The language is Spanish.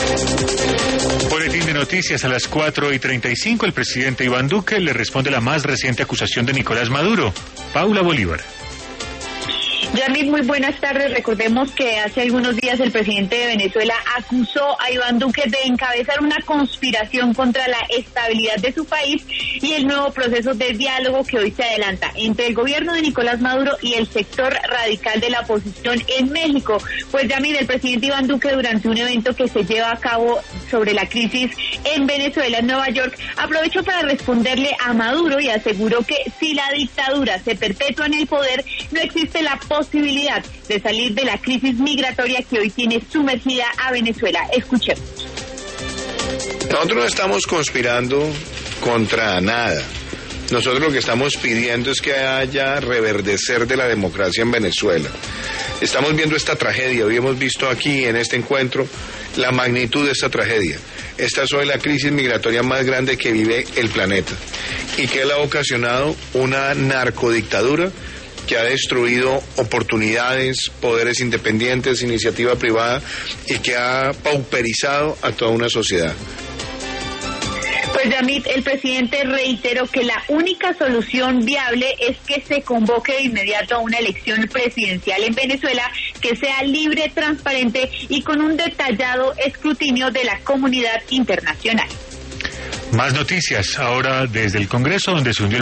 Boletín de noticias a las 4:35. El presidente Iván Duque le responde la más reciente acusación de Nicolás Maduro. Paula Bolívar. Yamit, muy buenas tardes. Recordemos que hace algunos días el presidente de Venezuela acusó a Iván Duque de encabezar una conspiración contra la estabilidad de su país y el nuevo proceso de diálogo que hoy se adelanta entre el gobierno de Nicolás Maduro y el sector radical de la oposición en México. Pues Yamit, el presidente Iván Duque, durante un evento que se lleva a cabo sobre la crisis en Venezuela, en Nueva York, aprovechó para responderle a Maduro y aseguró que si la dictadura se perpetúa en el poder, no existe la posibilidad de salir de la crisis migratoria que hoy tiene sumergida a Venezuela. Escuchemos. Nosotros no estamos conspirando contra nada. Nosotros lo que estamos pidiendo es que haya reverdecer de la democracia en Venezuela. Estamos viendo esta tragedia. Hoy hemos visto aquí en este encuentro la magnitud de esta tragedia. Esta es hoy la crisis migratoria más grande que vive el planeta y que ha ocasionado una narcodictadura que ha destruido oportunidades, poderes independientes, iniciativa privada y que ha pauperizado a toda una sociedad. Pues Yamit, el presidente reiteró que la única solución viable es que se convoque de inmediato a una elección presidencial en Venezuela que sea libre, transparente y con un detallado escrutinio de la comunidad internacional. Más noticias ahora desde el Congreso, donde se hundió